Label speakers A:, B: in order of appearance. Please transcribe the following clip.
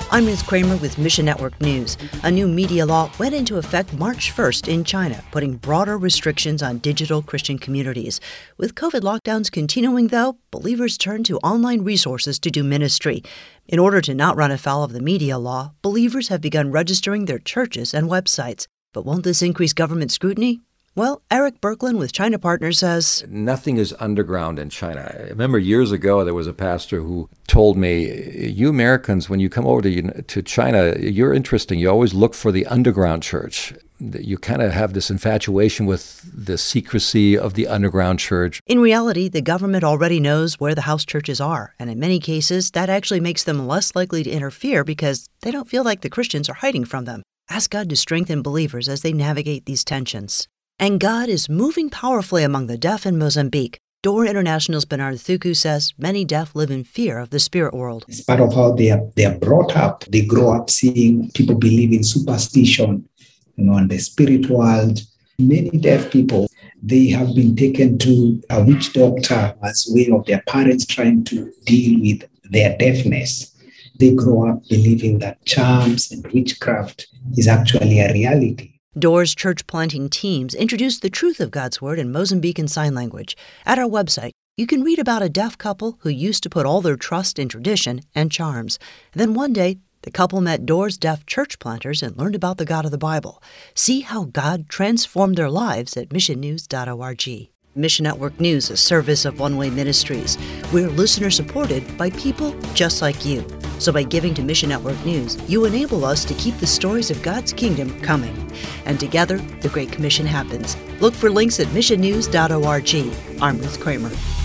A: I'm Ruth Kramer with Mission Network News. A new media law went into effect March 1st in China, putting broader restrictions on digital Christian communities. With COVID lockdowns continuing, though, believers turn to online resources to do ministry. In order to not run afoul of the media law, believers have begun registering their churches and websites. But won't this increase government scrutiny? Well, Eric Berkland with China Partners says,
B: nothing is underground in China. I remember years ago there was a pastor who told me, you Americans, when you come over to China, you're interesting. You always look for the underground church. You kind of have this infatuation with the secrecy of the underground church.
A: In reality, the government already knows where the house churches are, and in many cases, that actually makes them less likely to interfere because they don't feel like the Christians are hiding from them. Ask God to strengthen believers as they navigate these tensions. And God is moving powerfully among the deaf in Mozambique. Door International's Bernard Thuku says many deaf live in fear of the spirit world.
C: It's part of how they are brought up. They grow up seeing people believe in superstition, and the spirit world. Many deaf people, they have been taken to a witch doctor as way of their parents trying to deal with their deafness. They grow up believing that charms and witchcraft is actually a reality.
A: Door's church planting teams introduced the truth of God's Word in Mozambican Sign Language. At our website, you can read about a deaf couple who used to put all their trust in tradition and charms. And then one day, the couple met Door's deaf church planters and learned about the God of the Bible. See how God transformed their lives at missionnews.org. Mission Network News, a service of One Way Ministries. We're listener-supported by people just like you. So by giving to Mission Network News, you enable us to keep the stories of God's kingdom coming. And together, the Great Commission happens. Look for links at missionnews.org. I'm Ruth Kramer.